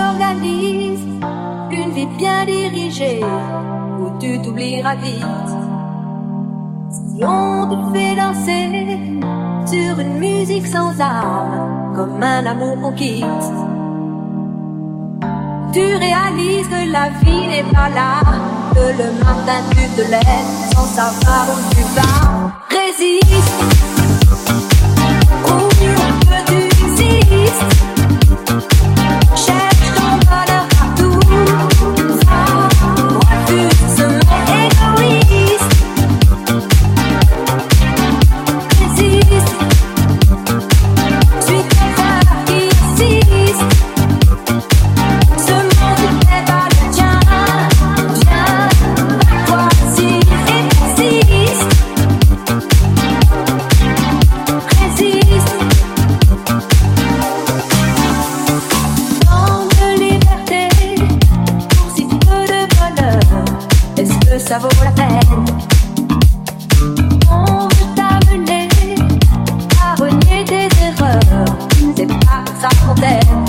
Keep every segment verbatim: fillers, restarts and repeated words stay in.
s'organise une vie bien dirigée où tu t'oublieras vite. Si on te fait danser sur une musique sans âme, comme un amour qu'on quitte, tu réalises que la vie n'est pas là, que le matin tu te lèves sans savoir où tu vas. Résiste, au mieux que tu existes. Cherche ton bonheur partout, va, refuse ce monde égoïste. Résiste, suis ton cœur qui insiste. Ce monde n'est pas le tien, viens, toi si et persiste. Résiste. Tant de liberté pour si peu de bonheur, est-ce que ça vaut la peine? On veut t'amener à renier tes erreurs, c'est pas ça qu'on t'aime.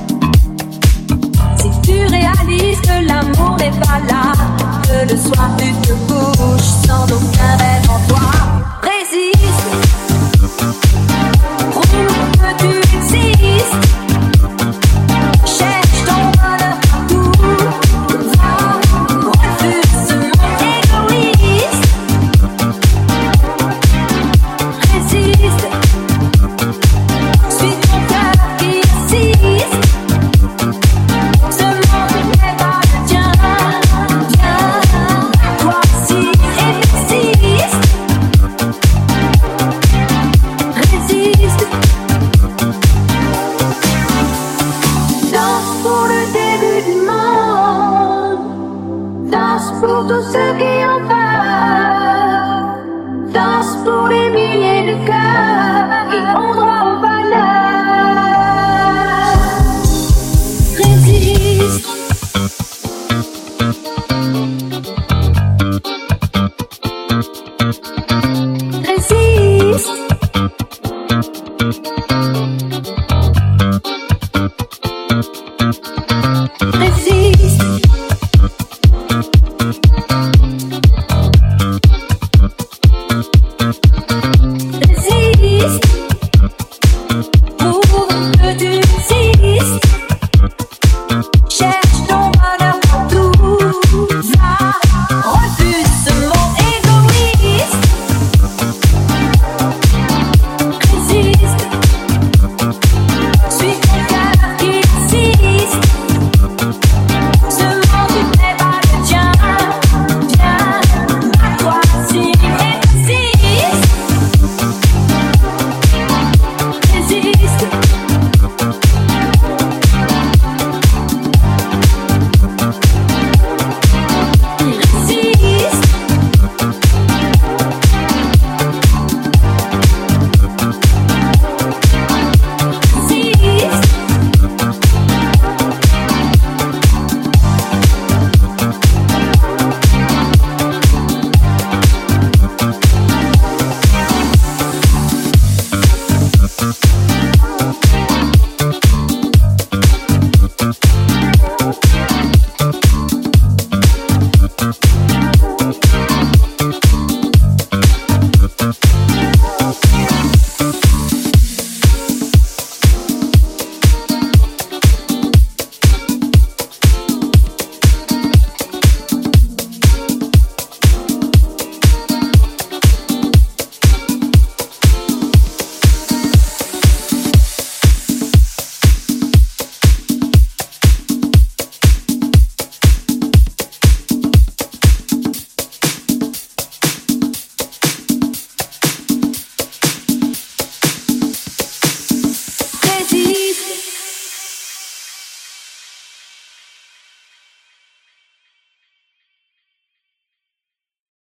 Si tu réalises que l'amour n'est pas là, que le soir tu te couches sans aucun rêve en toi, résiste, prouve que tu existes. Cherche ton bonheur partout, va, refuse ce monde égoïste. Résiste, suis ton cœur qui insiste. Ce monde n'est pas le tien, viens, toi si et persiste. Résiste. Danse pour le début du monde, danse pour tous ceux qui ont peur, danse pour les milliers de cœurs qui ont droit au bonheur. Résiste. Résiste. Résiste. Résiste. Prouve que tu existes. Cherche ton bonheur partout, va, refuse ce monde égoïste. Résiste, suis ton